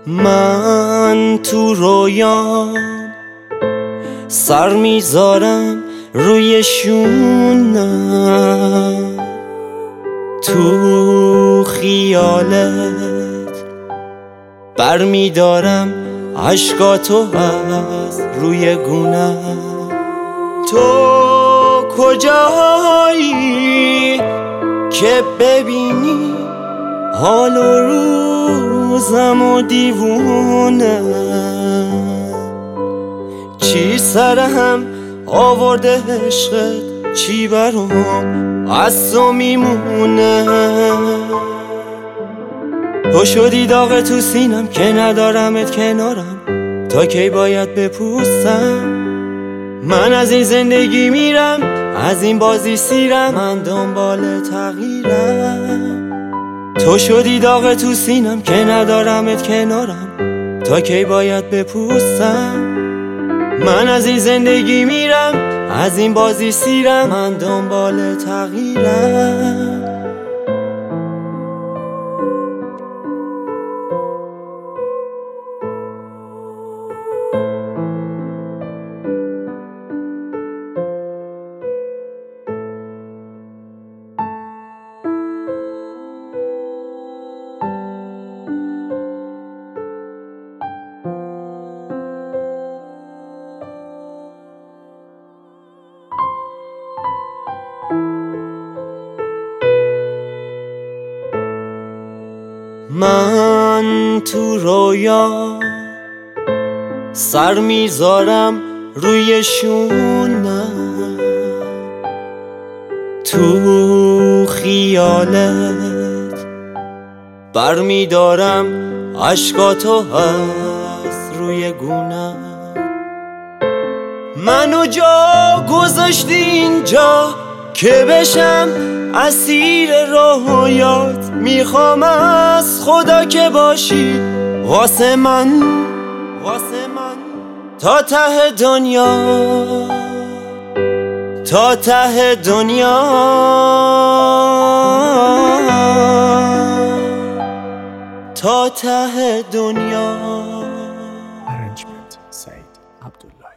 من تو رویام سر میذارم روی شونم، تو خیالت برمیدارم عشقاتو از روی گونم. تو کجایی که ببینی حال و روزم و دیوونه، چی سرهم آورده عشقت، چی برام از تو میمونه. تو شدی داغ تو سینم که ندارمت کنارم، تا کی باید بپوسم؟ من از این زندگی میرم، از این بازی سیرم، من دنبال تغییرم. تو شدی داغ تو سینم که ندارمت کنارم، تا کی باید بپوسم؟ من از این زندگی میرم، از این بازی سیرم، من دنبال تغییرم. من تو رویا سر میذارم روی شونم، تو خیالت برمیدارم عشقاتو از روی گونم. منو جا گذاشتی اینجا که بشم اسیر رویات، میخوام از خدا که باشی واسه من تا ته دنیا، تا ته دنیا، تا ته دنیا. Arrangement Said Abdullah.